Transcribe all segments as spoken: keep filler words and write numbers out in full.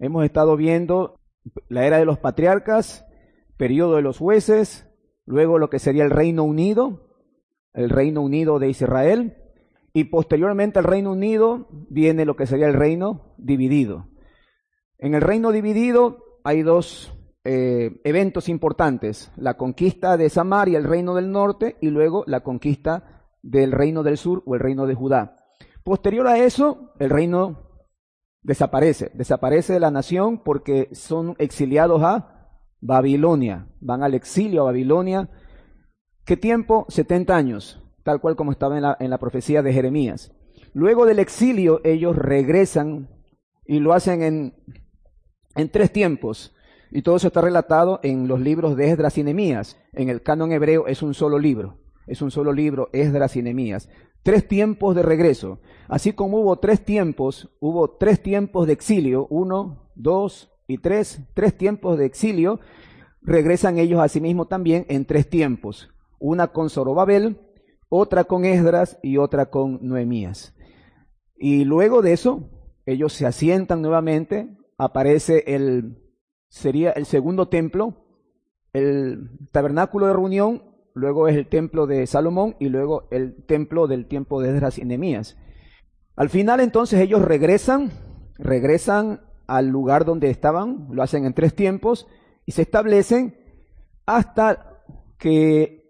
Hemos estado viendo la era de los patriarcas, periodo de los jueces, luego lo que sería el Reino Unido, el Reino Unido de Israel, y posteriormente al Reino Unido viene lo que sería el Reino Dividido. En el Reino Dividido hay dos eh, eventos importantes, la conquista de Samaria, el Reino del Norte, y luego la conquista del Reino del Sur o el Reino de Judá. Posterior a eso, el reino desaparece, desaparece de la nación porque son exiliados a Babilonia, van al exilio a Babilonia. ¿Qué tiempo? setenta años, tal cual como estaba en la, en la profecía de Jeremías. Luego del exilio ellos regresan y lo hacen en, en tres tiempos, y todo eso está relatado en los libros de Esdras y Nehemías. En el canon hebreo es un solo libro, es un solo libro, Esdras y Nehemías. Tres tiempos de regreso. Así como hubo tres tiempos, hubo tres tiempos de exilio, uno, dos y tres, tres tiempos de exilio, regresan ellos a sí mismos también en tres tiempos. Una con Zorobabel, otra con Esdras y otra con Nehemías. Y luego de eso, ellos se asientan nuevamente, aparece el, sería el segundo templo, el tabernáculo de reunión, luego es el templo de Salomón y luego el templo del tiempo de Esdras y Nehemías. Al final entonces ellos regresan, regresan al lugar donde estaban, lo hacen en tres tiempos y se establecen hasta que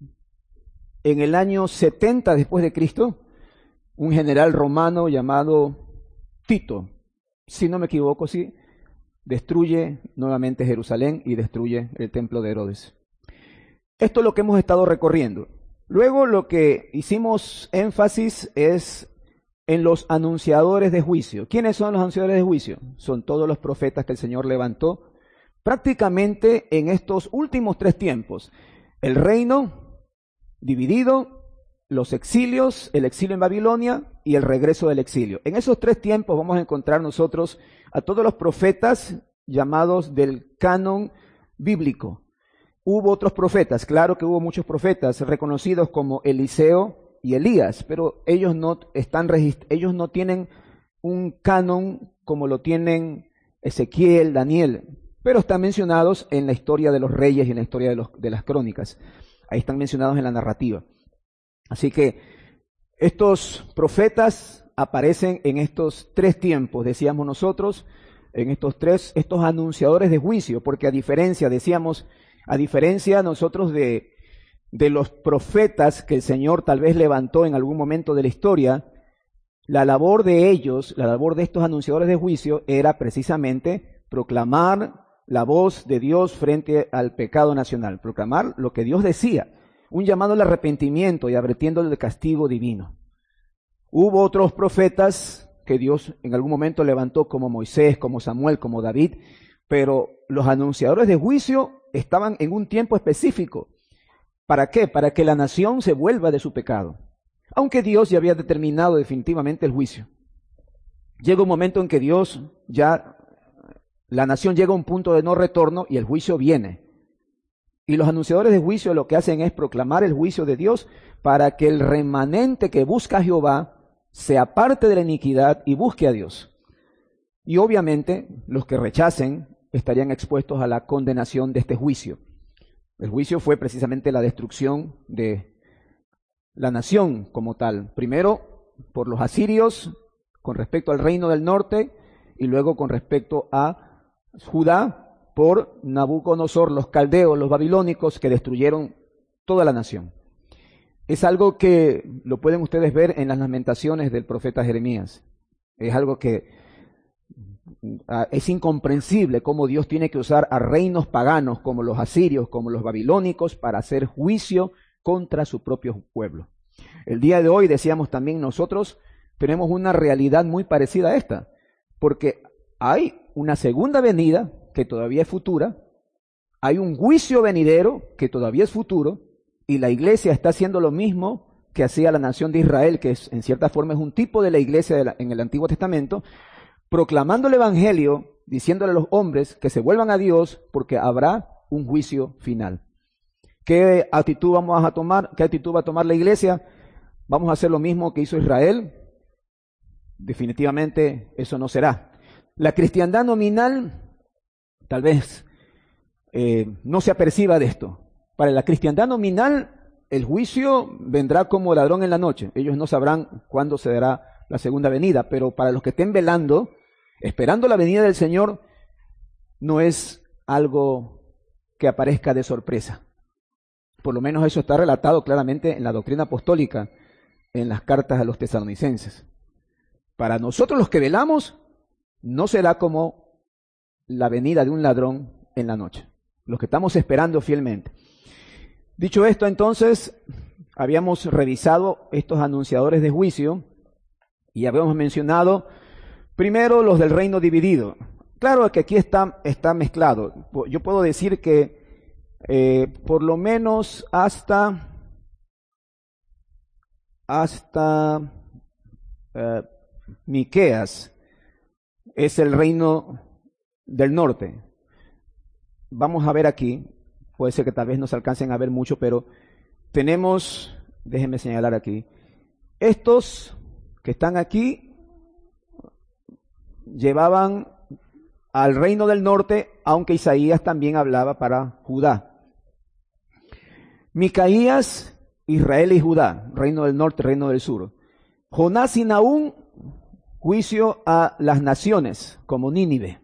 en el año setenta después de Cristo, un general romano llamado Tito, si no me equivoco, sí, destruye nuevamente Jerusalén y destruye el templo de Herodes. Esto es lo que hemos estado recorriendo. Luego lo que hicimos énfasis es en los anunciadores de juicio. ¿Quiénes son los anunciadores de juicio? Son todos los profetas que el Señor levantó prácticamente en estos últimos tres tiempos. El reino dividido, los exilios, el exilio en Babilonia y el regreso del exilio. En esos tres tiempos vamos a encontrar nosotros a todos los profetas llamados del canon bíblico. Hubo otros profetas, claro que hubo muchos profetas reconocidos como Eliseo y Elías, pero ellos no están regist- ellos no tienen un canon como lo tienen Ezequiel, Daniel, pero están mencionados en la historia de los reyes y en la historia de, los, de las crónicas. Ahí están mencionados en la narrativa. Así que estos profetas aparecen en estos tres tiempos, decíamos nosotros, en estos tres, estos anunciadores de juicio, porque a diferencia, decíamos, a diferencia nosotros de, de los profetas que el Señor tal vez levantó en algún momento de la historia, la labor de ellos, la labor de estos anunciadores de juicio era precisamente proclamar la voz de Dios frente al pecado nacional, proclamar lo que Dios decía, un llamado al arrepentimiento y advirtiendo del castigo divino. Hubo otros profetas que Dios en algún momento levantó como Moisés, como Samuel, como David, pero los anunciadores de juicio estaban en un tiempo específico. ¿Para qué? Para que la nación se vuelva de su pecado. Aunque Dios ya había determinado definitivamente el juicio. Llega un momento en que Dios ya, la nación llega a un punto de no retorno y el juicio viene. Y los anunciadores de juicio lo que hacen es proclamar el juicio de Dios para que el remanente que busca a Jehová se aparte de la iniquidad y busque a Dios. Y obviamente los que rechacen estarían expuestos a la condenación de este juicio. El juicio fue precisamente la destrucción de la nación como tal. Primero por los asirios con respecto al reino del norte y luego con respecto a Judá por Nabucodonosor, los caldeos, los babilónicos que destruyeron toda la nación. Es algo que lo pueden ustedes ver en las lamentaciones del profeta Jeremías. Es algo que es incomprensible cómo Dios tiene que usar a reinos paganos como los asirios, como los babilónicos, para hacer juicio contra su propio pueblo. El día de hoy, decíamos también nosotros, tenemos una realidad muy parecida a esta, porque hay una segunda venida que todavía es futura, hay un juicio venidero que todavía es futuro, y la iglesia está haciendo lo mismo que hacía la nación de Israel, que es, en cierta forma es un tipo de la iglesia de la, en el Antiguo Testamento, proclamando el evangelio, diciéndole a los hombres que se vuelvan a Dios porque habrá un juicio final. ¿Qué actitud vamos a tomar? ¿Qué actitud va a tomar la iglesia? ¿Vamos a hacer lo mismo que hizo Israel? Definitivamente eso no será. La cristiandad nominal, tal vez eh, no se aperciba de esto. Para la cristiandad nominal, el juicio vendrá como ladrón en la noche. Ellos no sabrán cuándo se dará la segunda venida, pero para los que estén velando, esperando la venida del Señor, no es algo que aparezca de sorpresa. Por lo menos eso está relatado claramente en la doctrina apostólica, en las cartas a los tesalonicenses. Para nosotros los que velamos, no será como la venida de un ladrón en la noche, los que estamos esperando fielmente. Dicho esto, entonces, habíamos revisado estos anunciadores de juicio y habíamos mencionado primero los del reino dividido. Claro que aquí está, está mezclado. Yo puedo decir que eh, por lo menos hasta, hasta eh, Miqueas es el reino del norte. Vamos a ver aquí, puede ser que tal vez no se alcancen a ver mucho, pero tenemos, déjenme señalar aquí, estos que están aquí llevaban al reino del norte, aunque Isaías también hablaba para Judá. Micaías, Israel y Judá, reino del norte, reino del sur. Jonás y Nahum, juicio a las naciones, como Nínive.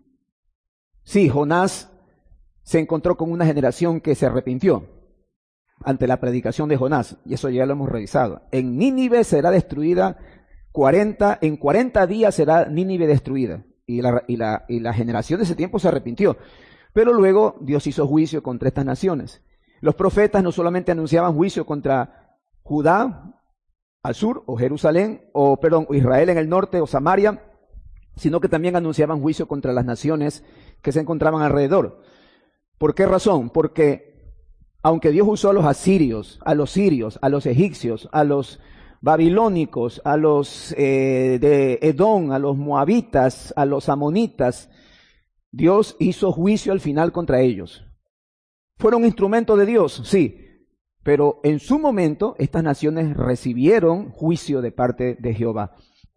Sí, Jonás se encontró con una generación que se arrepintió ante la predicación de Jonás, y eso ya lo hemos revisado. En Nínive será destruida cuarenta, en cuarenta días será Nínive destruida. Y la, y, la, y la generación de ese tiempo se arrepintió. Pero luego Dios hizo juicio contra estas naciones. Los profetas no solamente anunciaban juicio contra Judá al sur, o Jerusalén, o perdón, Israel en el norte, o Samaria, sino que también anunciaban juicio contra las naciones que se encontraban alrededor. ¿Por qué razón? Porque aunque Dios usó a los asirios, a los sirios, a los egipcios, a los babilónicos, a los eh, de Edom, a los moabitas, a los amonitas, Dios hizo juicio al final contra ellos. ¿Fueron instrumentos de Dios? Sí, pero en su momento estas naciones recibieron juicio de parte de Jehová.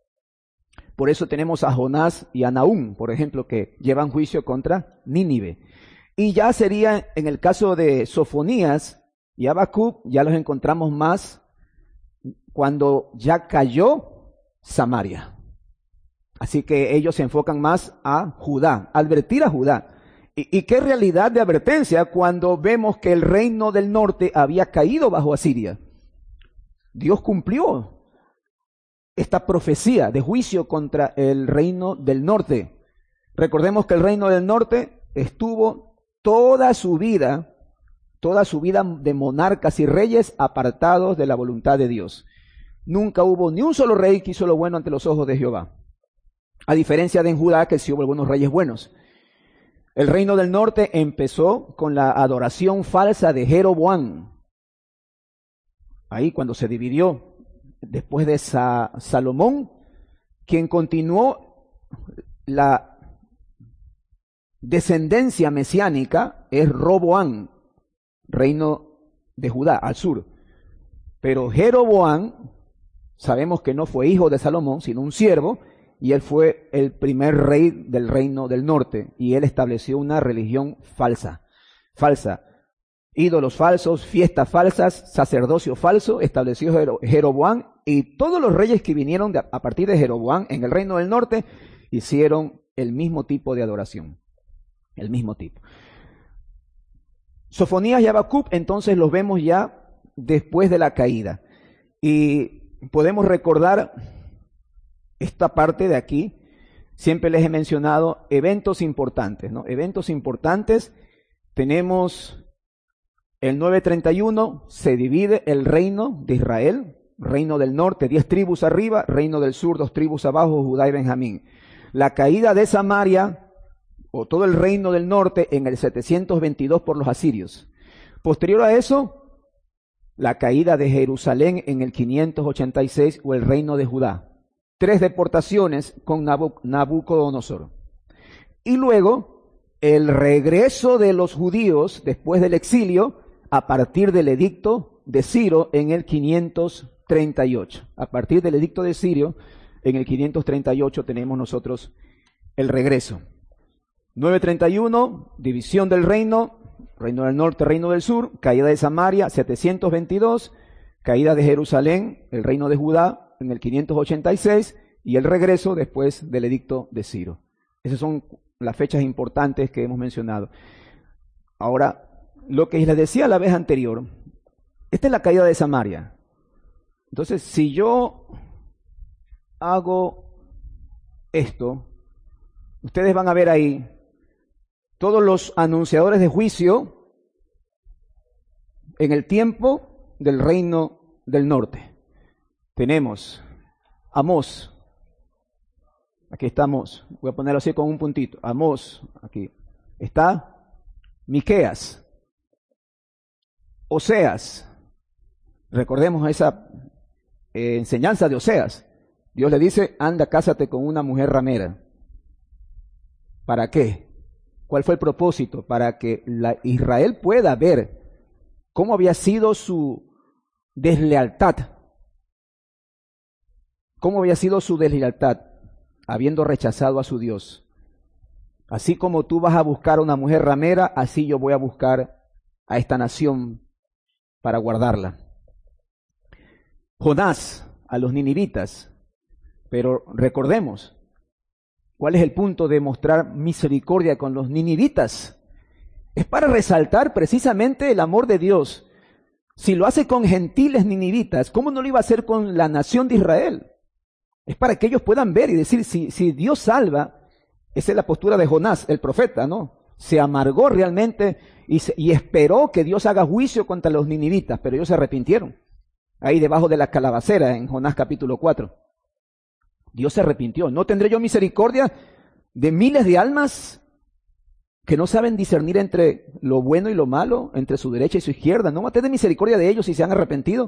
Por eso tenemos a Jonás y a Nahum, por ejemplo, que llevan juicio contra Nínive. Y ya sería, en el caso de Sofonías y Habacuc, ya los encontramos más cuando ya cayó Samaria. Así que ellos se enfocan más a Judá, advertir a Judá. ¿Y, y qué realidad de advertencia cuando vemos que el reino del norte había caído bajo Asiria? Dios cumplió esta profecía de juicio contra el reino del norte. Recordemos que el reino del norte estuvo toda su vida, toda su vida de monarcas y reyes apartados de la voluntad de Dios. Nunca hubo ni un solo rey que hizo lo bueno ante los ojos de Jehová. A diferencia de en Judá, que sí hubo algunos reyes buenos. El reino del norte empezó con la adoración falsa de Jeroboam. Ahí cuando se dividió, después de Sa- Salomón, quien continuó la descendencia mesiánica es Roboam, reino de Judá, al sur. Pero Jeroboam, sabemos que no fue hijo de Salomón, sino un siervo, y él fue el primer rey del reino del norte, y él estableció una religión falsa, falsa, ídolos falsos, fiestas falsas, sacerdocio falso, estableció Jero- Jeroboam, y todos los reyes que vinieron de, a partir de Jeroboam en el reino del norte, hicieron el mismo tipo de adoración, el mismo tipo. Sofonías y Habacuc, entonces los vemos ya después de la caída, y podemos recordar esta parte de aquí. Siempre les he mencionado eventos importantes, ¿no? Eventos importantes. Tenemos el nueve treinta y uno, se divide el reino de Israel, reino del norte, diez tribus arriba, reino del sur, dos tribus abajo, Judá y Benjamín. La caída de Samaria, o todo el reino del norte, en el setecientos veintidós por los asirios. Posterior a eso, la caída de Jerusalén en el quinientos ochenta y seis, o el reino de Judá. Tres deportaciones con Nabu- Nabucodonosor. Y luego, el regreso de los judíos después del exilio a partir del edicto de Ciro en el quinientos treinta y ocho. A partir del edicto de Ciro, en el quinientos treinta y ocho tenemos nosotros el regreso. nueve treinta y uno, división del reino, reino del norte, reino del sur, caída de Samaria, setecientos veintidós, caída de Jerusalén, el reino de Judá, en el quinientos ochenta y seis, y el regreso después del edicto de Ciro. Esas son las fechas importantes que hemos mencionado. Ahora, lo que les decía la vez anterior, esta es la caída de Samaria. Entonces, si yo hago esto, ustedes van a ver ahí todos los anunciadores de juicio en el tiempo del reino del norte. Tenemos Amós, aquí estamos, voy a ponerlo así con un puntito, Amós, aquí está Miqueas, Oseas, recordemos esa eh, enseñanza de Oseas. Dios le dice, anda, cásate con una mujer ramera. ¿Para qué? ¿Cuál fue el propósito? Para que la Israel pueda ver cómo había sido su deslealtad. ¿Cómo había sido su deslealtad? Habiendo rechazado a su Dios. Así como tú vas a buscar a una mujer ramera, así yo voy a buscar a esta nación para guardarla. Jonás, a los ninivitas. Pero recordemos, ¿cuál es el punto de mostrar misericordia con los ninivitas? Es para resaltar precisamente el amor de Dios. Si lo hace con gentiles ninivitas, ¿cómo no lo iba a hacer con la nación de Israel? Es para que ellos puedan ver y decir, si, si Dios salva, esa es la postura de Jonás, el profeta, ¿no? Se amargó realmente y, se, y esperó que Dios haga juicio contra los ninivitas, pero ellos se arrepintieron. Ahí debajo de la calabacera, en Jonás capítulo cuatro. Dios se arrepintió. ¿No tendré yo misericordia de miles de almas que no saben discernir entre lo bueno y lo malo, entre su derecha y su izquierda? ¿No va a tener misericordia de ellos si se han arrepentido?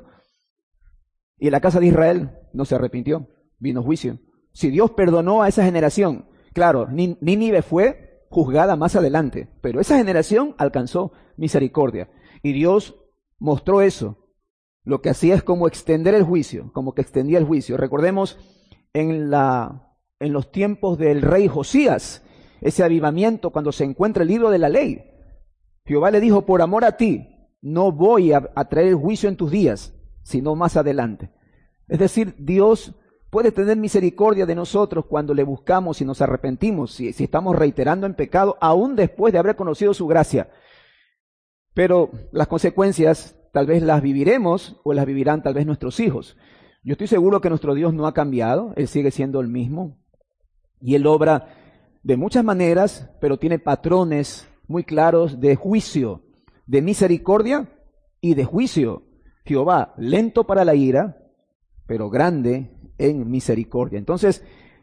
Y la casa de Israel no se arrepintió, vino juicio. Si Dios perdonó a esa generación, claro, Nínive fue juzgada más adelante, pero esa generación alcanzó misericordia. Y Dios mostró eso. Lo que hacía es como extender el juicio, como que extendía el juicio. Recordemos en, la, en los tiempos del rey Josías, ese avivamiento cuando se encuentra el libro de la ley. Jehová le dijo, por amor a ti, no voy a, a traer el juicio en tus días, sino más adelante. Es decir, Dios puede tener misericordia de nosotros cuando le buscamos y nos arrepentimos, si, si estamos reiterando en pecado, aún después de haber conocido su gracia. Pero las consecuencias tal vez las viviremos o las vivirán tal vez nuestros hijos. Yo estoy seguro que nuestro Dios no ha cambiado, Él sigue siendo el mismo y Él obra de muchas maneras, pero tiene patrones muy claros de juicio, de misericordia y de juicio. Jehová, lento para la ira, pero grande en misericordia. Entonces,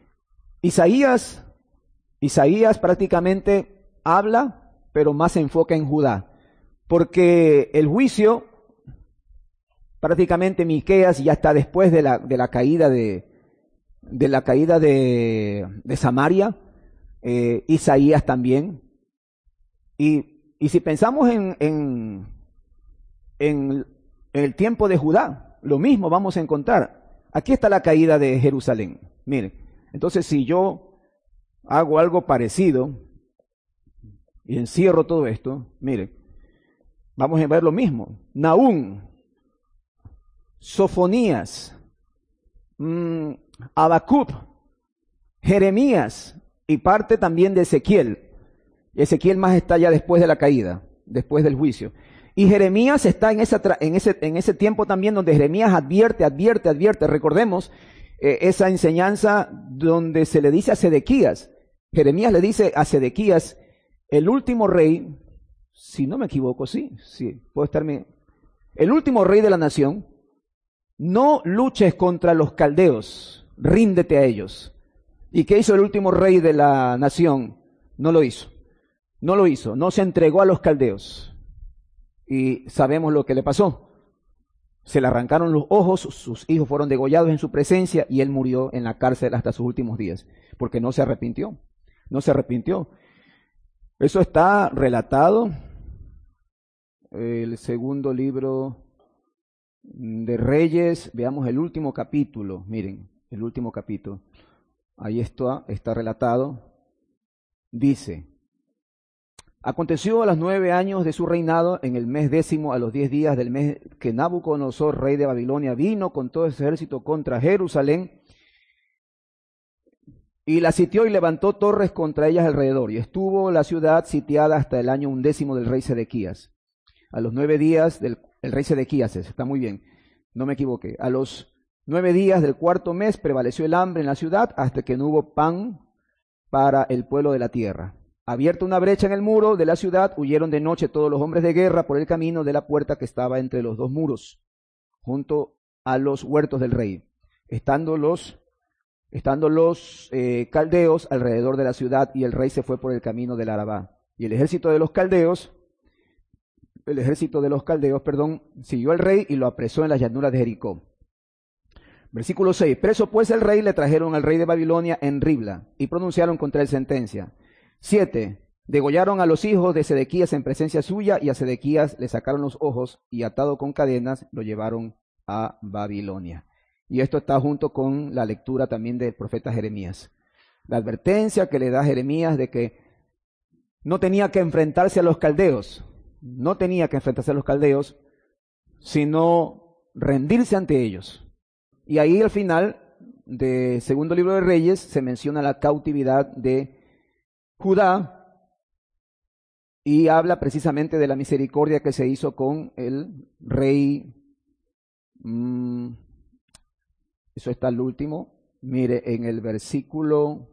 Isaías, Isaías prácticamente habla, pero más se enfoca en Judá, porque el juicio, prácticamente Miqueas ya está después de la, de la caída de, de la caída de, de Samaria, eh, Isaías también. Y, y si pensamos en, en, en el tiempo de Judá, lo mismo vamos a encontrar. Aquí está la caída de Jerusalén. Miren, entonces si yo hago algo parecido y encierro todo esto, miren, vamos a ver lo mismo. Nahum, Sofonías, mmm, Habacuc, Jeremías y parte también de Ezequiel. Ezequiel más está ya después de la caída, después del juicio. Y Jeremías está en, esa, en, ese, en ese tiempo también donde Jeremías advierte, advierte, advierte. Recordemos eh, esa enseñanza donde se le dice a Sedequías. Jeremías le dice a Sedequías, el último rey, si no me equivoco, sí, sí, puedo estarme. El último rey de la nación, no luches contra los caldeos, ríndete a ellos. ¿Y qué hizo el último rey de la nación? No lo hizo. No lo hizo, no se entregó a los caldeos. Y sabemos lo que le pasó. Se le arrancaron los ojos, sus hijos fueron degollados en su presencia y él murió en la cárcel hasta sus últimos días, porque no se arrepintió, no se arrepintió. Eso está relatado, el segundo libro de Reyes, veamos el último capítulo, miren, el último capítulo, ahí está, está relatado, dice: aconteció a los nueve años de su reinado, en el mes décimo, a los diez días del mes, que Nabucodonosor, rey de Babilonia, vino con todo ese ejército contra Jerusalén, y la sitió y levantó torres contra ellas alrededor, y estuvo la ciudad sitiada hasta el año undécimo del rey Sedequías. A los nueve días del el rey Sedequías, está muy bien, no me equivoqué. A los nueve días del cuarto mes prevaleció el hambre en la ciudad hasta que no hubo pan para el pueblo de la tierra. Abierta una brecha en el muro de la ciudad, huyeron de noche todos los hombres de guerra por el camino de la puerta que estaba entre los dos muros, junto a los huertos del rey, estando los, estando los eh, caldeos alrededor de la ciudad, y el rey se fue por el camino del Arabá. Y el ejército de los caldeos, el ejército de los caldeos, perdón, siguió al rey y lo apresó en las llanuras de Jericó. Versículo seis. Preso pues el rey, le trajeron al rey de Babilonia en Ribla, y pronunciaron contra él sentencia. Siete. Degollaron a los hijos de Sedequías en presencia suya, y a Sedequías le sacaron los ojos, y atado con cadenas lo llevaron a Babilonia. Y esto está junto con la lectura también del profeta Jeremías. La advertencia que le da Jeremías de que no tenía que enfrentarse a los caldeos, no tenía que enfrentarse a los caldeos, sino rendirse ante ellos. Y ahí al final del segundo libro de Reyes se menciona la cautividad de Judá, y habla precisamente de la misericordia que se hizo con el rey. Mmm, eso está el último. Mire, en el versículo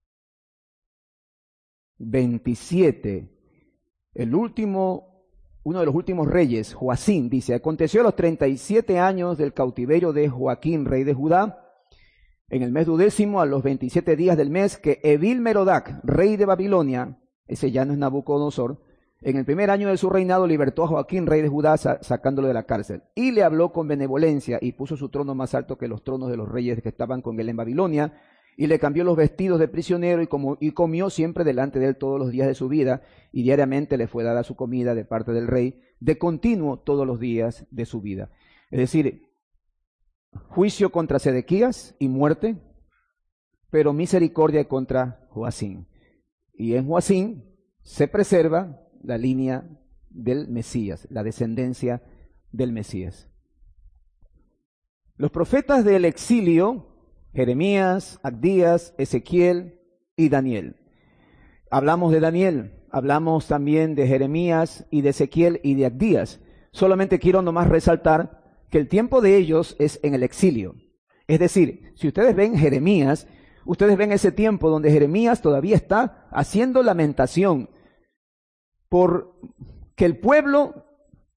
veintisiete, el último, uno de los últimos reyes, Joacín, dice: aconteció a los treinta y siete años del cautiverio de Joaquín, rey de Judá, en el mes duodécimo, a los veintisiete días del mes, que Evil Merodac, rey de Babilonia, ese ya no es Nabucodonosor, en el primer año de su reinado libertó a Joaquín, rey de Judá, sacándolo de la cárcel, y le habló con benevolencia, y puso su trono más alto que los tronos de los reyes que estaban con él en Babilonia, y le cambió los vestidos de prisionero, y, como, y comió siempre delante de él todos los días de su vida, y diariamente le fue dada su comida de parte del rey, de continuo todos los días de su vida. Es decir, juicio contra Sedequías y muerte, pero misericordia contra Joacín. Y en Joacín se preserva la línea del Mesías, la descendencia del Mesías. Los profetas del exilio: Jeremías, Abdías, Ezequiel y Daniel. Hablamos de Daniel, hablamos también de Jeremías y de Ezequiel y de Abdías. Solamente quiero nomás resaltar que el tiempo de ellos es en el exilio. Es decir, si ustedes ven Jeremías, ustedes ven ese tiempo donde Jeremías todavía está haciendo lamentación por que el pueblo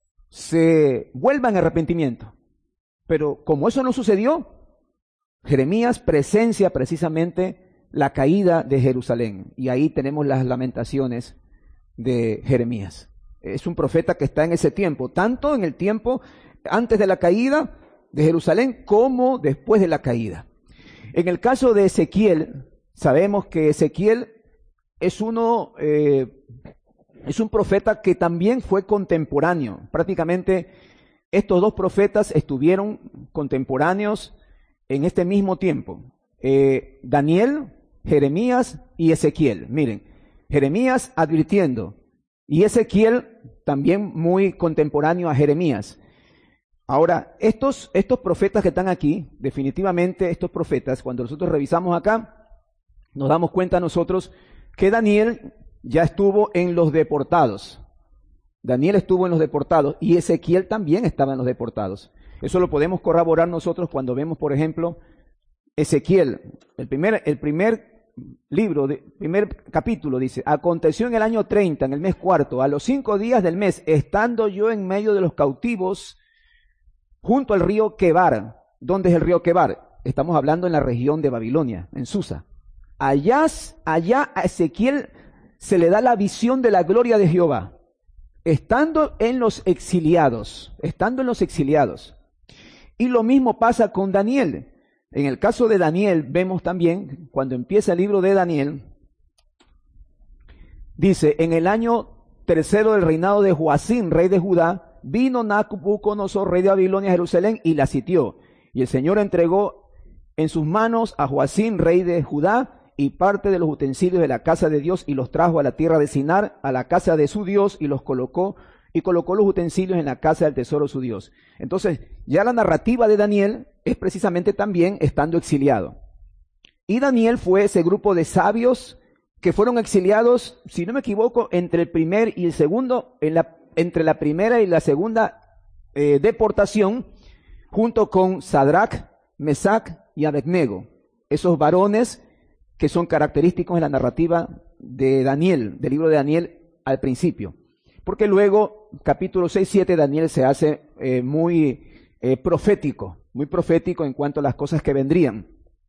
se vuelva en arrepentimiento. Pero como eso no sucedió, Jeremías presencia precisamente la caída de Jerusalén. Y ahí tenemos las lamentaciones de Jeremías. Es un profeta que está en ese tiempo, tanto en el tiempo antes de la caída de Jerusalén como después de la caída. En el caso de Ezequiel, sabemos que Ezequiel es uno, eh, es un profeta que también fue contemporáneo. Prácticamente estos dos profetas estuvieron contemporáneos en este mismo tiempo. Eh, Daniel, Jeremías y Ezequiel. Miren, Jeremías advirtiendo, y Ezequiel también muy contemporáneo a Jeremías. Ahora, estos, estos profetas que están aquí, definitivamente estos profetas, cuando nosotros revisamos acá, nos damos cuenta nosotros que Daniel ya estuvo en los deportados. Daniel estuvo en los deportados y Ezequiel también estaba en los deportados. Eso lo podemos corroborar nosotros cuando vemos, por ejemplo, Ezequiel, el primer, el primer libro, de, primer capítulo dice: aconteció en el año treinta, en el mes cuarto, a los cinco días del mes, estando yo en medio de los cautivos, junto al río Quebar. ¿Dónde es el río Quebar? Estamos hablando en la región de Babilonia, en Susa. Allá, allá a Ezequiel se le da la visión de la gloria de Jehová, estando en los exiliados, estando en los exiliados. Y lo mismo pasa con Daniel. En el caso de Daniel vemos también, cuando empieza el libro de Daniel, dice: en el año tercero del reinado de Joacín, rey de Judá, vino Nabucodonosor, rey de Babilonia, a Jerusalén, y la sitió. Y el Señor entregó en sus manos a Joacín, rey de Judá, y parte de los utensilios de la casa de Dios y los trajo a la tierra de Sinar, a la casa de su Dios, y los colocó, y colocó los utensilios en la casa del tesoro de su Dios. Entonces, ya la narrativa de Daniel es precisamente también estando exiliado. Y Daniel fue ese grupo de sabios que fueron exiliados, si no me equivoco, entre el primer y el segundo, en la, entre la primera y la segunda eh, deportación, junto con Sadrach, Mesac y Abednego, esos varones que son característicos en la narrativa de Daniel, del libro de Daniel al principio. Porque luego, capítulo seis, siete, Daniel se hace eh, muy eh, profético, muy profético en cuanto a las cosas que vendrían.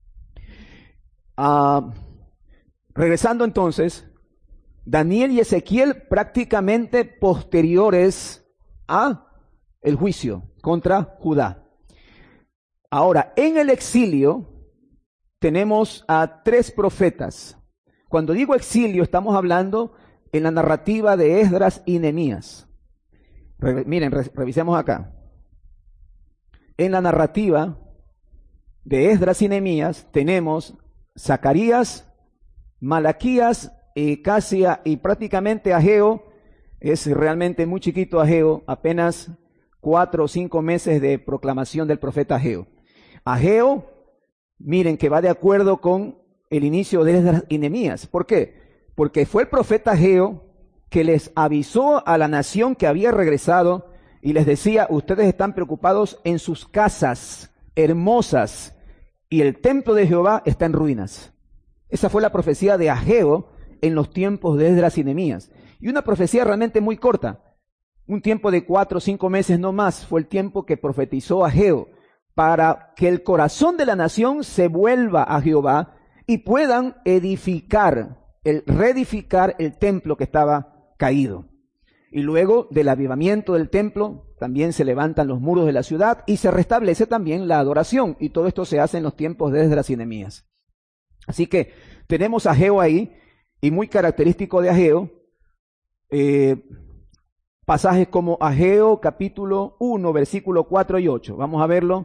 Ah, regresando entonces, Daniel y Ezequiel prácticamente posteriores a el juicio contra Judá. Ahora, en el exilio tenemos a tres profetas. Cuando digo exilio, estamos hablando en la narrativa de Esdras y Nehemías. Re- miren, re- revisemos acá. En la narrativa de Esdras y Nehemías tenemos Zacarías, Malaquías, y Casia y prácticamente Ageo. Es realmente muy chiquito Ageo, apenas cuatro o cinco meses de proclamación del profeta Ageo. Ageo, miren que va de acuerdo con el inicio de Esdras y Nehemías. ¿Por qué? Porque fue el profeta Ageo que les avisó a la nación que había regresado y les decía: ustedes están preocupados en sus casas hermosas y el templo de Jehová está en ruinas. Esa fue la profecía de Ageo en los tiempos de Esdras y Nehemías. Y una profecía realmente muy corta. Un tiempo de cuatro o cinco meses no más fue el tiempo que profetizó Ageo, para que el corazón de la nación se vuelva a Jehová y puedan edificar, el, reedificar el templo que estaba caído. Y luego del avivamiento del templo también se levantan los muros de la ciudad y se restablece también la adoración. Y todo esto se hace en los tiempos de Esdras y Nehemías. Así que tenemos a Ageo ahí, y muy característico de Ageo, eh, pasajes como Ageo capítulo uno, versículo cuatro y ocho. Vamos a verlo.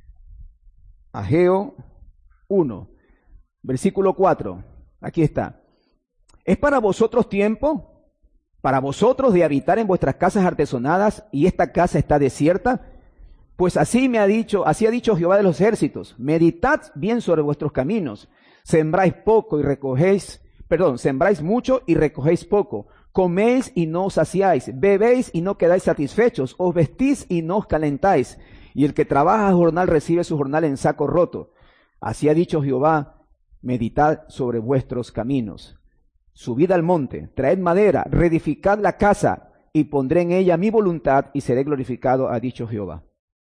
Ageo uno, versículo cuatro. Aquí está. ¿Es para vosotros tiempo, para vosotros de habitar en vuestras casas artesonadas, y esta casa está desierta? Pues así me ha dicho, así ha dicho Jehová de los ejércitos: meditad bien sobre vuestros caminos. Sembráis poco y recogéis, perdón, sembráis mucho y recogéis poco. Coméis y no os saciáis, bebéis y no quedáis satisfechos, os vestís y no os calentáis. Y el que trabaja a jornal recibe su jornal en saco roto. Así ha dicho Jehová: meditad sobre vuestros caminos. Subid al monte, traed madera, reedificad la casa, y pondré en ella mi voluntad, y seré glorificado, ha dicho Jehová.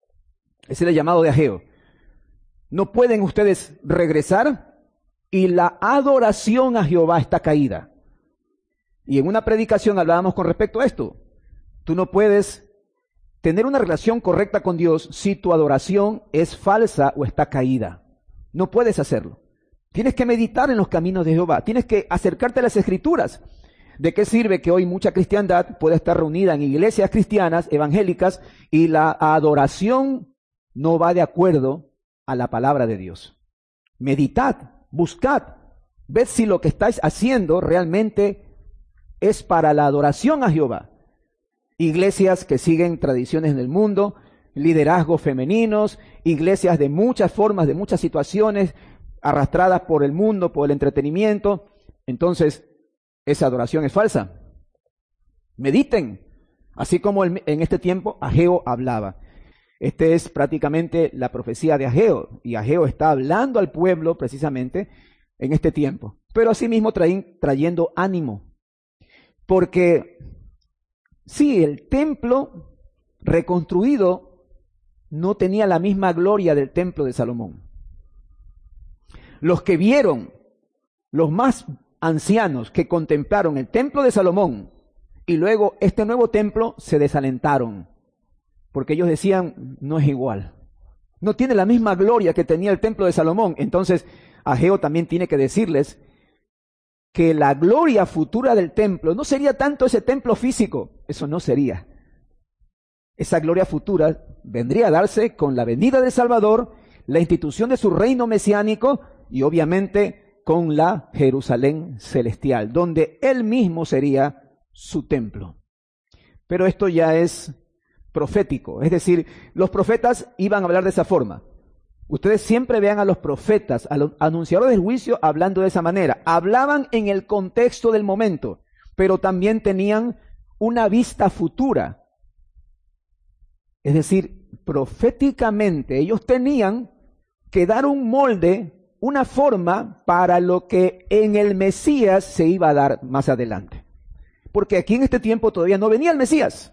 Ese es el llamado de Ageo. No pueden ustedes regresar, y la adoración a Jehová está caída. Y en una predicación hablábamos con respecto a esto. Tú no puedes tener una relación correcta con Dios si tu adoración es falsa o está caída. No puedes hacerlo. Tienes que meditar en los caminos de Jehová. Tienes que acercarte a las Escrituras. ¿De qué sirve que hoy mucha cristiandad pueda estar reunida en iglesias cristianas, evangélicas, y la adoración no va de acuerdo a la palabra de Dios? Meditad, buscad, ved si lo que estáis haciendo realmente es para la adoración a Jehová. Iglesias que siguen tradiciones del mundo, liderazgos femeninos, iglesias de muchas formas, de muchas situaciones, arrastradas por el mundo, por el entretenimiento. Entonces, esa adoración es falsa. Mediten, así como en este tiempo Ageo hablaba. Este es prácticamente la profecía de Ageo, y Ageo está hablando al pueblo precisamente en este tiempo, pero asimismo traen, trayendo ánimo, porque sí, el templo reconstruido no tenía la misma gloria del templo de Salomón. Los que vieron, los más ancianos que contemplaron el templo de Salomón y luego este nuevo templo, se desalentaron, porque ellos decían: no es igual, no tiene la misma gloria que tenía el templo de Salomón. Entonces Ageo también tiene que decirles que la gloria futura del templo no sería tanto ese templo físico, eso no sería. Esa gloria futura vendría a darse con la venida del Salvador, la institución de su reino mesiánico y obviamente con la Jerusalén celestial, donde Él mismo sería su templo. Pero esto ya es profético, es decir, los profetas iban a hablar de esa forma. Ustedes siempre vean a los profetas, a los anunciadores del juicio, hablando de esa manera. Hablaban en el contexto del momento, pero también tenían una vista futura. Es decir, proféticamente ellos tenían que dar un molde, una forma para lo que en el Mesías se iba a dar más adelante. Porque aquí en este tiempo todavía no venía el Mesías,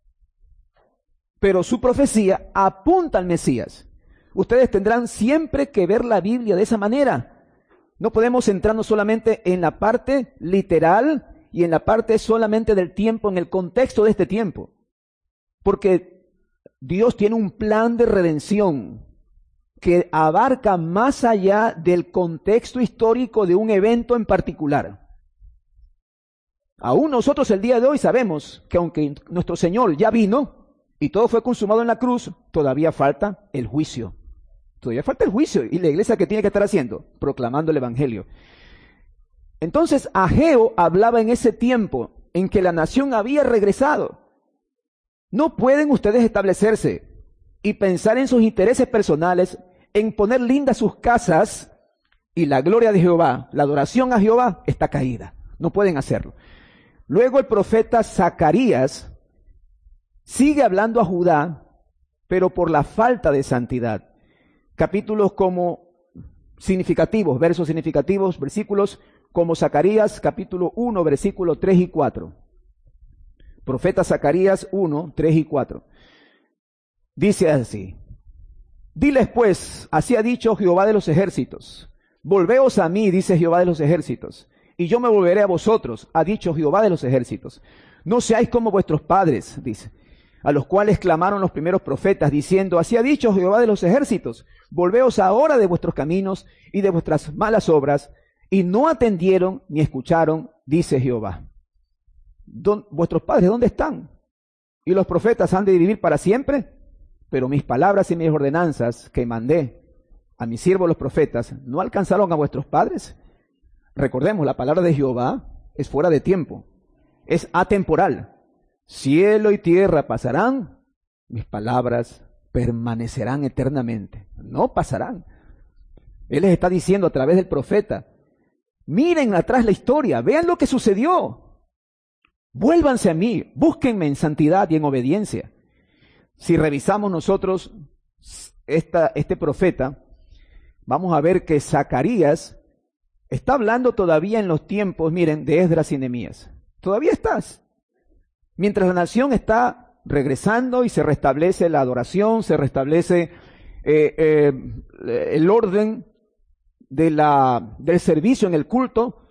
pero su profecía apunta al Mesías. Ustedes tendrán siempre que ver la Biblia de esa manera. No podemos centrarnos solamente en la parte literal y en la parte solamente del tiempo, en el contexto de este tiempo. Porque Dios tiene un plan de redención que abarca más allá del contexto histórico de un evento en particular. Aún nosotros el día de hoy sabemos que aunque nuestro Señor ya vino y todo fue consumado en la cruz, todavía falta el juicio. Todavía falta el juicio. ¿Y la iglesia qué tiene que estar haciendo? Proclamando el Evangelio. Entonces Ageo hablaba en ese tiempo en que la nación había regresado. No pueden ustedes establecerse y pensar en sus intereses personales, en poner lindas sus casas, y la gloria de Jehová, la adoración a Jehová está caída. No pueden hacerlo. Luego el profeta Zacarías sigue hablando a Judá, pero por la falta de santidad. Capítulos como significativos, versos significativos, versículos como Zacarías capítulo uno, versículos tres y cuatro. Profeta Zacarías uno, tres y cuatro. Dice así: diles pues, así ha dicho Jehová de los ejércitos, volveos a mí, dice Jehová de los ejércitos, y yo me volveré a vosotros, ha dicho Jehová de los ejércitos. No seáis como vuestros padres, dice, a los cuales clamaron los primeros profetas, diciendo, así ha dicho Jehová de los ejércitos, volveos ahora de vuestros caminos y de vuestras malas obras, y no atendieron ni escucharon, dice Jehová. ¿Dó- ¿Vuestros padres dónde están? ¿Y los profetas han de vivir para siempre? Pero mis palabras y mis ordenanzas que mandé a mis siervos los profetas, ¿no alcanzaron a vuestros padres? Recordemos, la palabra de Jehová es fuera de tiempo, es atemporal. Cielo y tierra pasarán, mis palabras permanecerán eternamente. No pasarán. Él les está diciendo a través del profeta, miren atrás la historia, vean lo que sucedió. Vuélvanse a mí, búsquenme en santidad y en obediencia. Si revisamos nosotros esta, este profeta, vamos a ver que Zacarías está hablando todavía en los tiempos, miren, de Esdras y Nehemías. Todavía estás. Mientras la nación está regresando y se restablece la adoración, se restablece eh, eh, el orden de la, del servicio en el culto,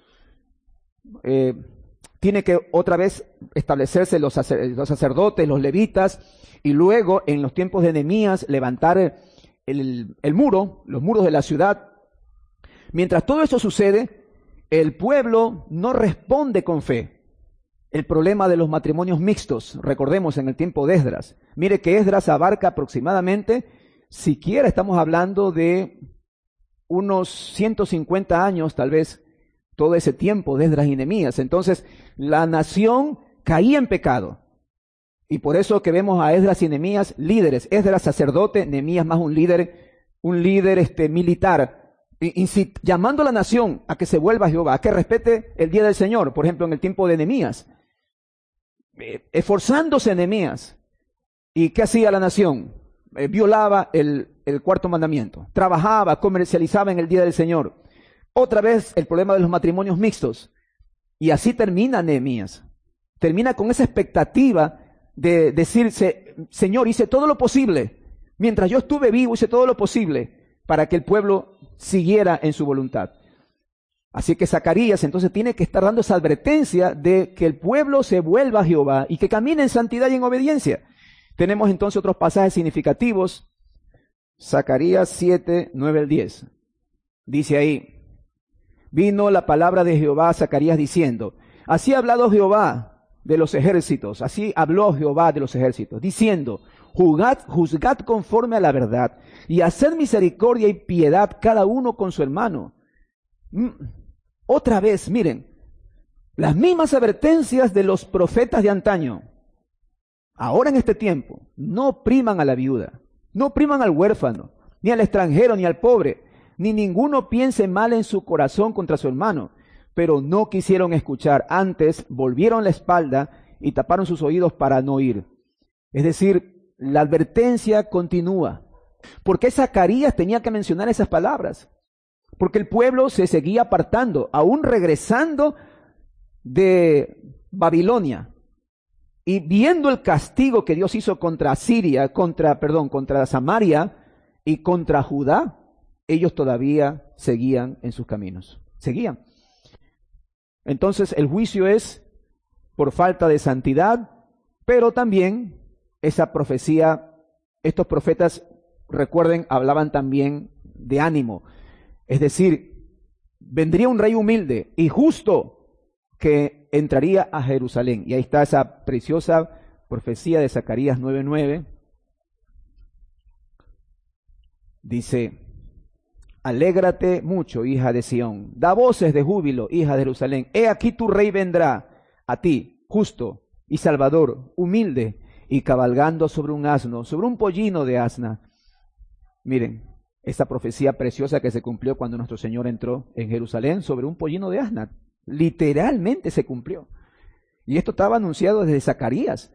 eh, tiene que otra vez establecerse los, sacer, los sacerdotes, los levitas, y luego en los tiempos de Nehemías levantar el, el muro, los muros de la ciudad. Mientras todo eso sucede, el pueblo no responde con fe. El problema de los matrimonios mixtos, recordemos en el tiempo de Esdras. Mire que Esdras abarca aproximadamente, siquiera estamos hablando de unos ciento cincuenta años, tal vez, todo ese tiempo de Esdras y Nehemías. Entonces, la nación caía en pecado. Y por eso que vemos a Esdras y Nehemías líderes. Esdras sacerdote, Nehemías más un líder, un líder este, militar, incit- llamando a la nación a que se vuelva a Jehová, a que respete el día del Señor, por ejemplo, en el tiempo de Nehemías. Eh, esforzándose Nehemías. ¿Y qué hacía la nación? Eh, violaba el, el cuarto mandamiento. Trabajaba, comercializaba en el día del Señor. Otra vez el problema de los matrimonios mixtos. Y así termina Nehemías. Termina con esa expectativa de decirse, Señor, hice todo lo posible. Mientras yo estuve vivo, hice todo lo posible para que el pueblo siguiera en su voluntad. Así que Zacarías entonces tiene que estar dando esa advertencia de que el pueblo se vuelva a Jehová y que camine en santidad y en obediencia. Tenemos entonces otros pasajes significativos. Zacarías siete, nueve al diez. Dice ahí, vino la palabra de Jehová a Zacarías diciendo, así ha hablado Jehová de los ejércitos, así habló Jehová de los ejércitos, diciendo, juzgad, juzgad conforme a la verdad y haced misericordia y piedad cada uno con su hermano. Otra vez, miren, las mismas advertencias de los profetas de antaño, ahora en este tiempo, no opriman a la viuda, no opriman al huérfano, ni al extranjero, ni al pobre, ni ninguno piense mal en su corazón contra su hermano. Pero no quisieron escuchar, antes volvieron la espalda y taparon sus oídos para no oír. Es decir, la advertencia continúa. ¿Por qué Zacarías tenía que mencionar esas palabras? Porque el pueblo se seguía apartando, aún regresando de Babilonia y viendo el castigo que Dios hizo contra Siria, contra, perdón, contra Samaria y contra Judá, ellos todavía seguían en sus caminos, seguían. Entonces el juicio es por falta de santidad, pero también esa profecía, estos profetas, recuerden, hablaban también de ánimo. Es decir, vendría un rey humilde y justo que entraría a Jerusalén. Y ahí está esa preciosa profecía de Zacarías nueve nueve. Dice: alégrate mucho, hija de Sión, da voces de júbilo, hija de Jerusalén. He aquí tu rey vendrá a ti, justo y salvador, humilde, y cabalgando sobre un asno, sobre un pollino de asna. Miren, esta profecía preciosa que se cumplió cuando nuestro Señor entró en Jerusalén sobre un pollino de asna. Literalmente se cumplió. Y esto estaba anunciado desde Zacarías.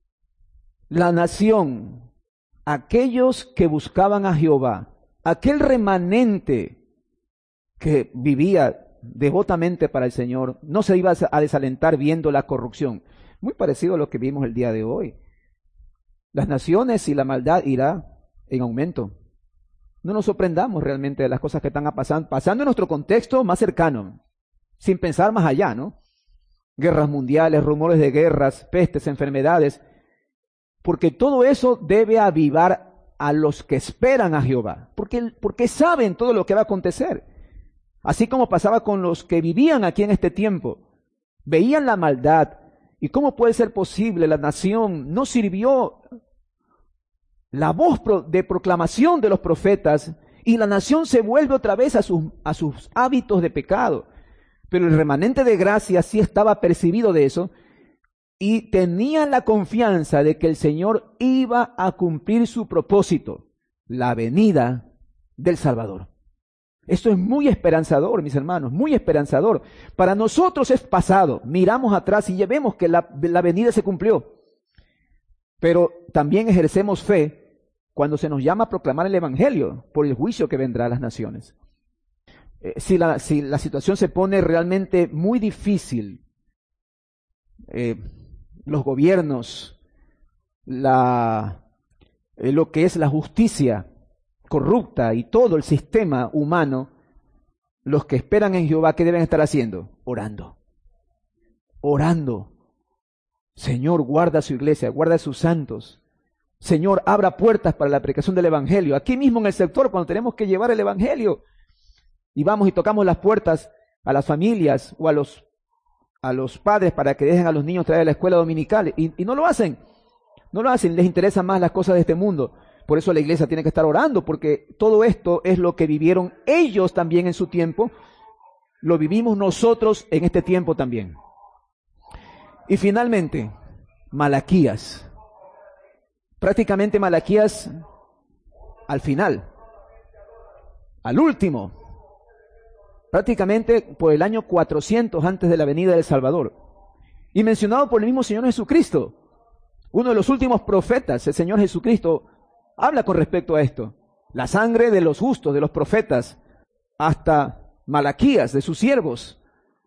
La nación, aquellos que buscaban a Jehová, aquel remanente que vivía devotamente para el Señor, no se iba a desalentar viendo la corrupción. Muy parecido a lo que vimos el día de hoy. Las naciones y la maldad irá en aumento. No nos sorprendamos realmente de las cosas que están pasando, pasando en nuestro contexto más cercano, sin pensar más allá, ¿no? Guerras mundiales, rumores de guerras, pestes, enfermedades, porque todo eso debe avivar a los que esperan a Jehová, porque, porque saben todo lo que va a acontecer. Así como pasaba con los que vivían aquí en este tiempo, veían la maldad, y cómo puede ser posible, la nación no sirvió la voz de proclamación de los profetas, y la nación se vuelve otra vez a sus, a sus hábitos de pecado. Pero el remanente de gracia sí estaba percibido de eso, y tenían la confianza de que el Señor iba a cumplir su propósito, la venida del Salvador. Esto es muy esperanzador, mis hermanos, muy esperanzador. Para nosotros es pasado, miramos atrás y ya vemos que la, la venida se cumplió. Pero también ejercemos fe cuando se nos llama a proclamar el Evangelio por el juicio que vendrá a las naciones. Eh, si, la, si la situación se pone realmente muy difícil, eh, los gobiernos, la, eh, lo que es la justicia corrupta y todo el sistema humano, los que esperan en Jehová, ¿qué deben estar haciendo? Orando. Orando. Señor, guarda su iglesia, guarda a sus santos. Señor, abra puertas para la predicación del Evangelio. Aquí mismo en el sector, cuando tenemos que llevar el Evangelio, y vamos y tocamos las puertas a las familias o a los, a los padres para que dejen a los niños traer a la escuela dominical, y, y no lo hacen, no lo hacen, les interesan más las cosas de este mundo. Por eso la iglesia tiene que estar orando, porque todo esto es lo que vivieron ellos también en su tiempo, lo vivimos nosotros en este tiempo también. Y finalmente, Malaquías. Prácticamente Malaquías al final, al último, prácticamente por el año cuatrocientos antes de la venida del Salvador. Y mencionado por el mismo Señor Jesucristo, uno de los últimos profetas, el Señor Jesucristo, habla con respecto a esto. La sangre de los justos, de los profetas, hasta Malaquías, de sus siervos.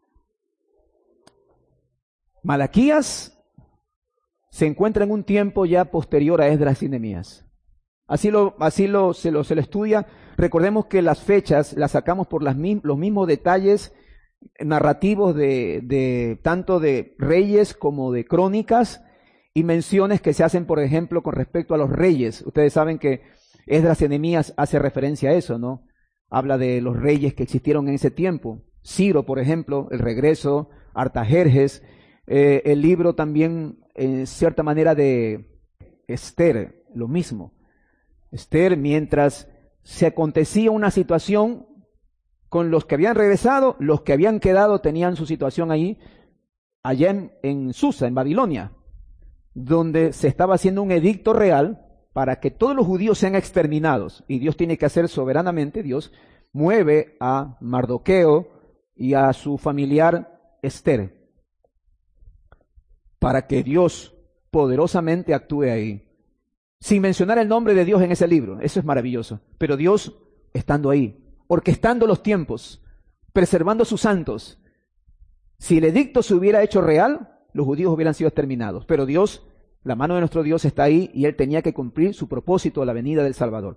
Malaquías se encuentra en un tiempo ya posterior a Esdras y Nehemías. Así lo, así lo, se lo, se lo estudia. Recordemos que las fechas las sacamos por las, los mismos detalles narrativos de, de tanto de reyes como de crónicas y menciones que se hacen, por ejemplo, con respecto a los reyes. Ustedes saben que Esdras y Nehemías hace referencia a eso, ¿no? Habla de los reyes que existieron en ese tiempo. Ciro, por ejemplo, el regreso, Artajerjes, eh, el libro también, en cierta manera, de Esther, lo mismo. Esther, mientras se acontecía una situación con los que habían regresado, los que habían quedado tenían su situación ahí, allá en, en Susa, en Babilonia, donde se estaba haciendo un edicto real para que todos los judíos sean exterminados. Y Dios tiene que hacer soberanamente, Dios mueve a Mardoqueo y a su familiar Esther para que Dios poderosamente actúe ahí. Sin mencionar el nombre de Dios en ese libro, eso es maravilloso. Pero Dios estando ahí, orquestando los tiempos, preservando a sus santos. Si el edicto se hubiera hecho real, los judíos hubieran sido exterminados. Pero Dios, la mano de nuestro Dios está ahí y Él tenía que cumplir su propósito a la venida del Salvador.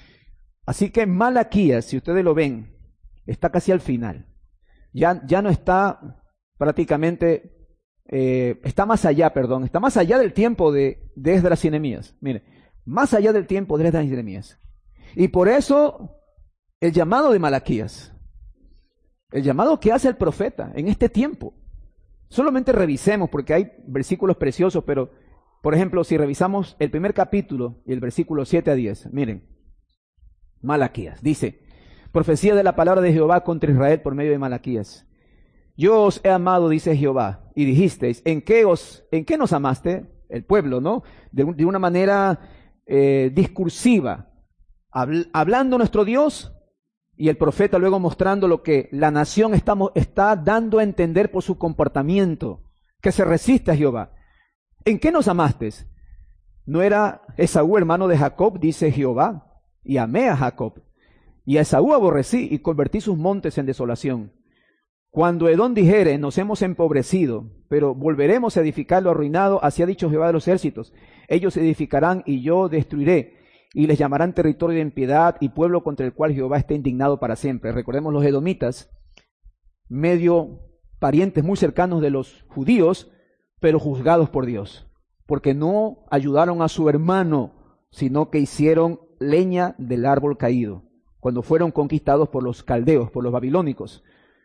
Así que Malaquías, si ustedes lo ven, está casi al final. Ya, ya no está prácticamente... Eh, está más allá, perdón, está más allá del tiempo de, de Esdras y Nehemías. Mire, más allá del tiempo de Esdras y Nehemías. Y por eso el llamado de Malaquías, el llamado que hace el profeta en este tiempo. Solamente revisemos, porque hay versículos preciosos, pero, por ejemplo, si revisamos el primer capítulo y el versículo siete a diez, miren, Malaquías dice, profecía de la palabra de Jehová contra Israel por medio de Malaquías. Yo os he amado, dice Jehová, y dijisteis, ¿en qué os, en qué nos amaste? El pueblo, ¿no? De, un, de una manera eh, discursiva, habl, hablando nuestro Dios, y el profeta luego mostrando lo que la nación está, está dando a entender por su comportamiento, que se resiste a Jehová. ¿En qué nos amaste? ¿No era Esaú hermano de Jacob, dice Jehová? Y amé a Jacob, y a Esaú aborrecí, y convertí sus montes en desolación. Cuando Edom dijere, nos hemos empobrecido, pero volveremos a edificar lo arruinado, así ha dicho Jehová de los ejércitos. Ellos edificarán y yo destruiré, y les llamarán territorio de impiedad y pueblo contra el cual Jehová esté indignado para siempre. Recordemos los edomitas, medio parientes muy cercanos de los judíos, pero juzgados por Dios, porque no ayudaron a su hermano, sino que hicieron leña del árbol caído, cuando fueron conquistados por los caldeos, por los babilónicos.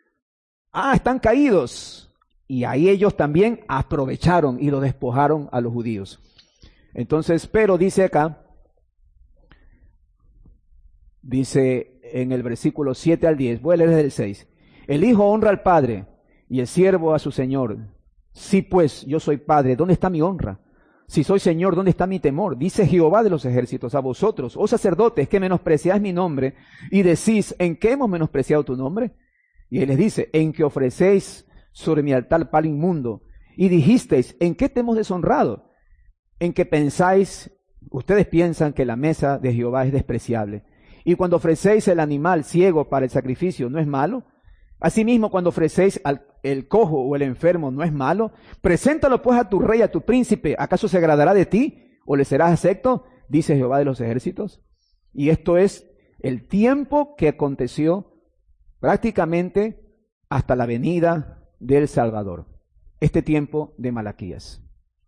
Ah, están caídos. Y ahí ellos también aprovecharon y lo despojaron a los judíos. Entonces, pero dice acá, dice en el versículo siete al diez, voy a leer desde el seis. El hijo honra al padre y el siervo a su señor. Sí, pues, yo soy padre, ¿dónde está mi honra? Si soy señor, ¿dónde está mi temor? Dice Jehová de los ejércitos a vosotros, oh sacerdotes, que menospreciáis mi nombre y decís, ¿en qué hemos menospreciado tu nombre? Y él les dice, en que ofrecéis sobre mi altar pan inmundo. Y dijisteis, ¿en qué te hemos deshonrado? En que pensáis, ustedes piensan que la mesa de Jehová es despreciable. Y cuando ofrecéis el animal ciego para el sacrificio, ¿no es malo? Asimismo, cuando ofrecéis al, el cojo o el enfermo, ¿no es malo? Preséntalo pues a tu rey, a tu príncipe. ¿Acaso se agradará de ti o le serás acepto? Dice Jehová de los ejércitos. Y esto es el tiempo que aconteció prácticamente hasta la venida del Salvador, este tiempo de Malaquías.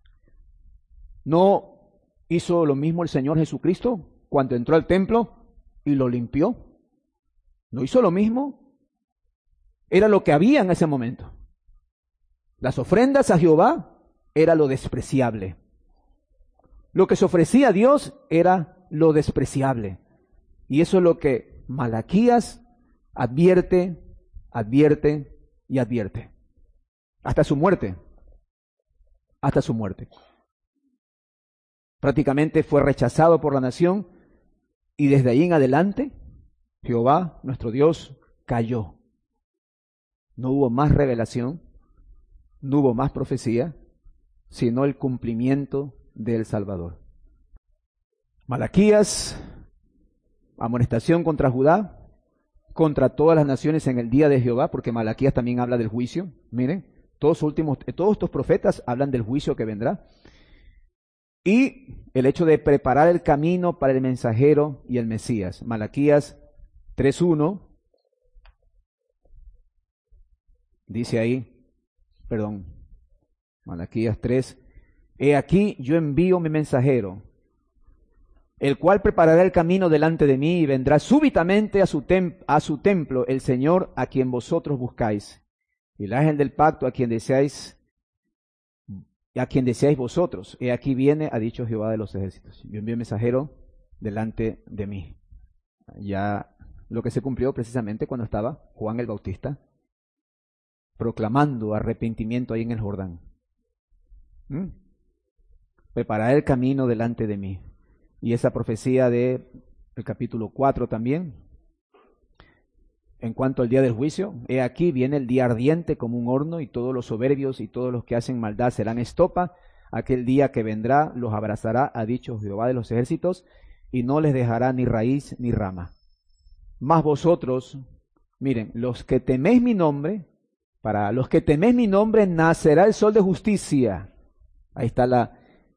¿No hizo lo mismo el Señor Jesucristo cuando entró al templo y lo limpió? ¿No hizo lo mismo? Era lo que había en ese momento. Las ofrendas a Jehová era lo despreciable. Lo que se ofrecía a Dios era lo despreciable. Y eso es lo que Malaquías advierte, advierte y advierte. Hasta su muerte. Hasta su muerte. Prácticamente fue rechazado por la nación y desde ahí en adelante Jehová, nuestro Dios, cayó. No hubo más revelación, no hubo más profecía, sino el cumplimiento del Salvador. Malaquías, amonestación contra Judá, contra todas las naciones en el día de Jehová, porque Malaquías también habla del juicio. Miren, todos, últimos, todos estos profetas hablan del juicio que vendrá. Y el hecho de preparar el camino para el mensajero y el Mesías. Malaquías tres uno dice ahí, perdón, Malaquías tres, he aquí yo envío mi mensajero, el cual preparará el camino delante de mí y vendrá súbitamente a su, tem a su templo el Señor a quien vosotros buscáis, y el ángel del pacto a quien deseáis, a quien deseáis vosotros. He aquí viene, ha dicho Jehová de los ejércitos. Yo envío un mensajero delante de mí. Ya lo que se cumplió precisamente cuando estaba Juan el Bautista proclamando arrepentimiento ahí en el Jordán. ¿Mm? Preparar el camino delante de mí. Y esa profecía de el capítulo cuatro también, en cuanto al día del juicio, he aquí viene el día ardiente como un horno, y todos los soberbios y todos los que hacen maldad serán estopa. Aquel día que vendrá los abrazará, ha dicho Jehová de los ejércitos, y no les dejará ni raíz ni rama. Mas vosotros, miren, los que teméis mi nombre, para los que teméis mi nombre nacerá el sol de justicia. Ahí está la,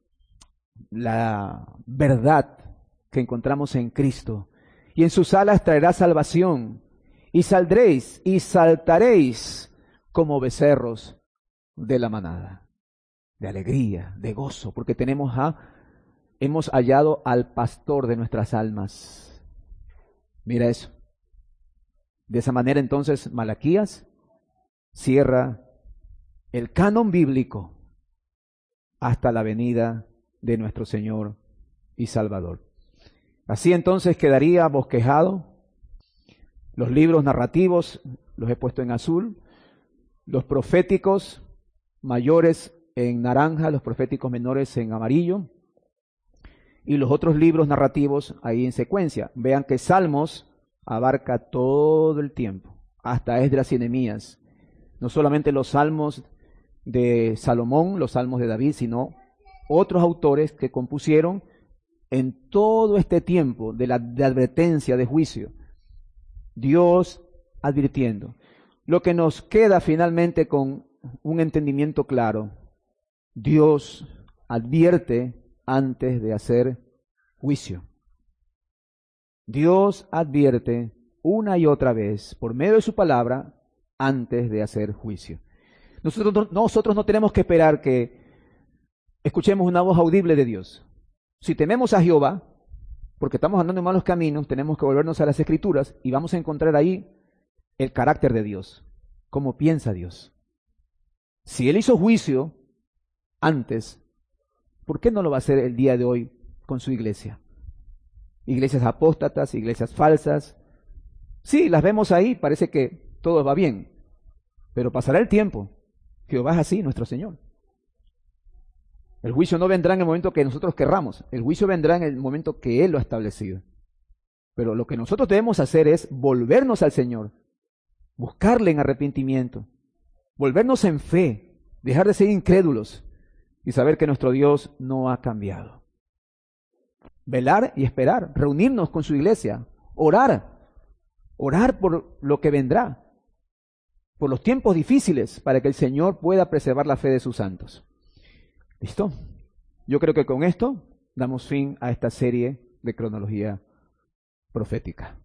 la verdad que encontramos en Cristo. Y en sus alas traerá salvación. Y saldréis y saltaréis como becerros de la manada. De alegría, de gozo, porque tenemos a, hemos hallado al pastor de nuestras almas. Mira eso. De esa manera entonces Malaquías cierra el canon bíblico hasta la venida de nuestro Señor y Salvador. Así entonces quedaría bosquejado. Los libros narrativos los he puesto en azul, los proféticos mayores en naranja, los proféticos menores en amarillo, y los otros libros narrativos ahí en secuencia. Vean que Salmos abarca todo el tiempo, hasta Esdras y Nehemías. No solamente los salmos de Salomón, los salmos de David, sino otros autores que compusieron en todo este tiempo de la de advertencia, de juicio. Dios advirtiendo. Lo que nos queda finalmente con un entendimiento claro, Dios advierte antes de hacer juicio. Dios advierte una y otra vez por medio de su palabra antes de hacer juicio. Nosotros, nosotros no tenemos que esperar que escuchemos una voz audible de Dios. Si tememos a Jehová, porque estamos andando en malos caminos, tenemos que volvernos a las Escrituras y vamos a encontrar ahí el carácter de Dios, cómo piensa Dios. Si Él hizo juicio antes, ¿por qué no lo va a hacer el día de hoy con su iglesia? Iglesias apóstatas, iglesias falsas. Sí, las vemos ahí, parece que todo va bien, pero pasará el tiempo. Jehová es así, nuestro Señor. El juicio no vendrá en el momento que nosotros querramos, el juicio vendrá en el momento que Él lo ha establecido. Pero lo que nosotros debemos hacer es volvernos al Señor, buscarle en arrepentimiento, volvernos en fe, dejar de ser incrédulos y saber que nuestro Dios no ha cambiado. Velar y esperar, reunirnos con su iglesia, orar, orar por lo que vendrá, por los tiempos difíciles, para que el Señor pueda preservar la fe de sus santos. ¿Listo? Yo creo que con esto damos fin a esta serie de cronología profética.